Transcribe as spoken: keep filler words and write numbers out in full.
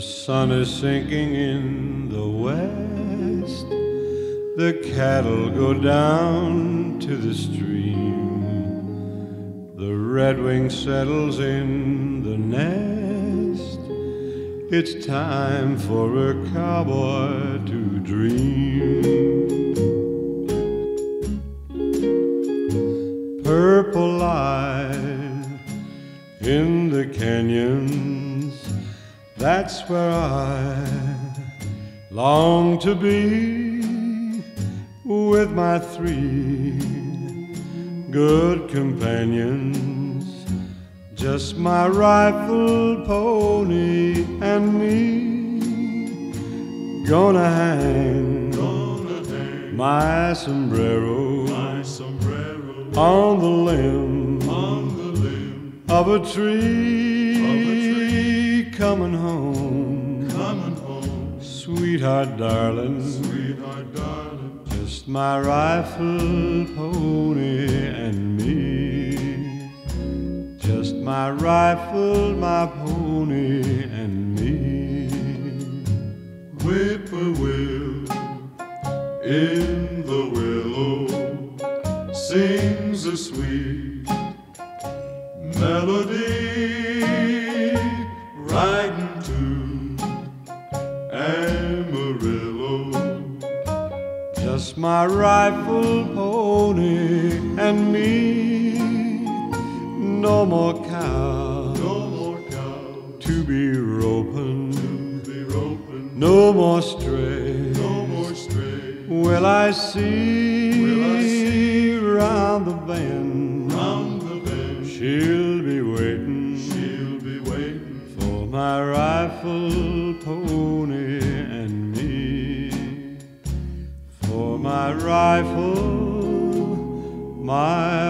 sun is sinking in the west. The cattle go down to the stream. The redwing settles in the nest. It's time for a cowboy to dream. Purple light in the canyons, that's where I long to be, with my three good companions, just my rifle, pony, and me. Gonna hang, Gonna hang my sombrero, my sombrero on the limb, on the limb of a tree, of a tree. Coming home, Coming home, sweetheart darling, sweetheart darling, just my rifle, pony, and me. Just my rifle, my pony, and me. Whippoorwill in the willow sings a sweet melody, riding to Amarillo. Just my rifle, pony, and me. No more cow, No more cow to be roping, to be roping, no more stray, no more stray. will I see, Will I see round the bend, round the bend? she'll be waiting, She'll be waiting for my rifle, pony, and me. For my rifle, my